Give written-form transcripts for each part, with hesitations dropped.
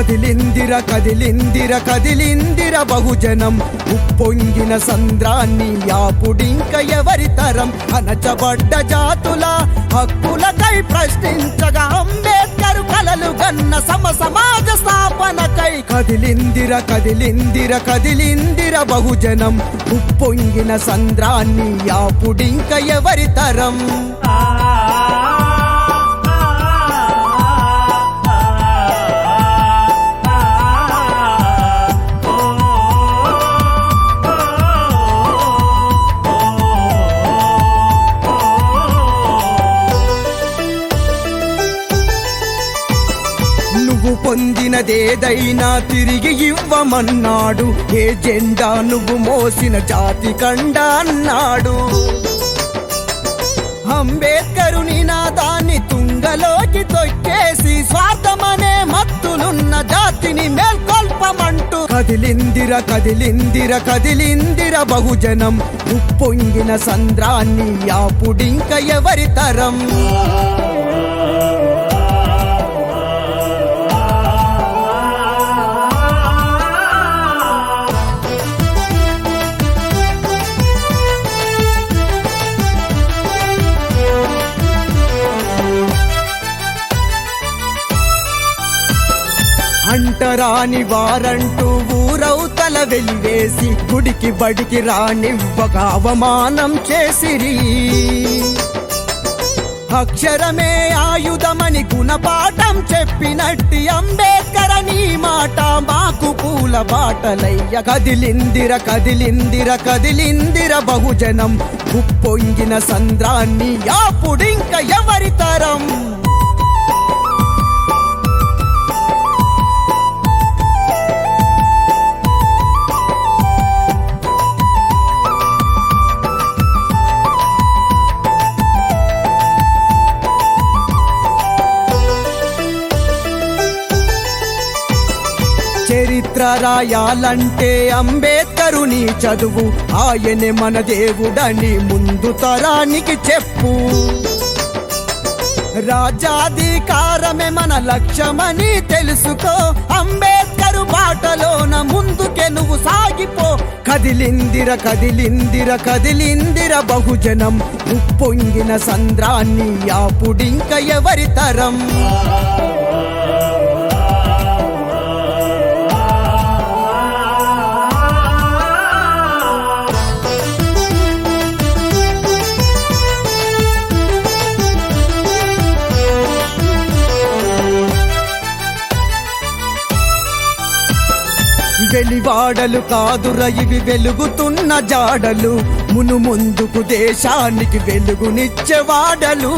కదిలిందిర కదిలిందిర కదిలిందిర బహుజనం ఉప్పొంగిన సంద్రాన్ని యాపుడింక ఎవరి తరం అణచబడ్డ జాతుల హక్కులకై ప్రశ్నించగా అంబేద్కర్ కలలు గన్న సమాజ స్థాపనకై కదిలిందిర కదిలిందిర కదిలిందిర బహుజనం ఉప్పొంగిన సంద్రాన్ని యాపుడింక ఎవరి తరం నువ్వు పొందినదేదైనా తిరిగి ఇవ్వమన్నాడు ఏ జెండా నువ్వు మోసిన జాతి కండా అన్నాడు అంబేద్కరు నినాదాన్ని తుంగలోకి తొక్కేసి స్వార్థమనే మత్తులున్న జాతిని మేల్కొల్పమంటూ కదిలిందిర కదిలిందిర కదిలిందిర బహుజనం ఉప్పొంగిన సంద్రాన్ని యాపుడింక ఎవరి తరం అంటరాని వారంటూ ఊరవుతల వెలివేసి గుడికి బడికి రానివ్వక అవమానం చేసిరి అక్షరమే ఆయుధమని గుణపాఠం చెప్పినట్టి అంబేద్కర్ నీ మాట మాకు పూల బాటలయ్య కదిలిందిర కదిలిందిర కదిలిందిర బహుజనం ఉప్పొంగిన సంద్రాన్ని యాపుడింక ఎవరి తరం చరిత్ర రాయాలంటే అంబేద్కరుని చదువు ఆయనే మన దేవుడని ముందు తరానికి చెప్పు రాజ్యాధికారమే మన లక్ష్యమని తెలుసుకో అంబేద్కరు బాటలోన ముందుకే నువ్వు సాగిపో కదిలిందిర కదిలిందిర కదిలిందిర బహుజనం ఉప్పొంగిన సంద్రాన్ని యాపుడింక ఎవరి తరం వెలివాడలు కాదుర ఇవి వెలుగుతున్న జాడలు మును ముందుకు దేశానికి వెలుగునిచ్చేవాడలు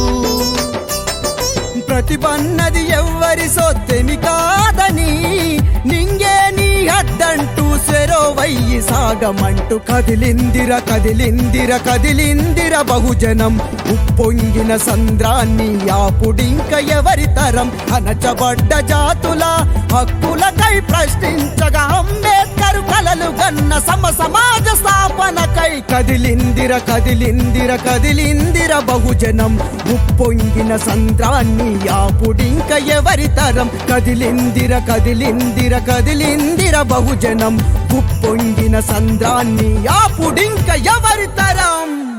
ప్రతిభన్నది ఎవ్వరి సొత్తెమి కాదని నింగే నీ అడ్డంటూ సెరోవయ్యి సాగమంటూ కదిలిందిర కదిలిందిర కదిలిందిర బహుజనం ఉప్పొంగిన సంద్రాన్ని యాపుడింక ఎవరి తరం అణచబడ్డ జాతుల హక్కులకై ప్రశ్నించగా అంబేద్కర్ కలలు గన్న సమాజ స్థాపనకై కదిలిందిర కదిలిందిర కదిలిందిర బహుజనం ఉప్పొంగిన సంద్రాన్ని యాపుడింక ఎవరి తరం కదిలిందిర కదిలిందిర కదిలిందిర బహుజనం ఉప్పొంగిన సంద్రాన్ని యాపుడింక ఎవరి తరం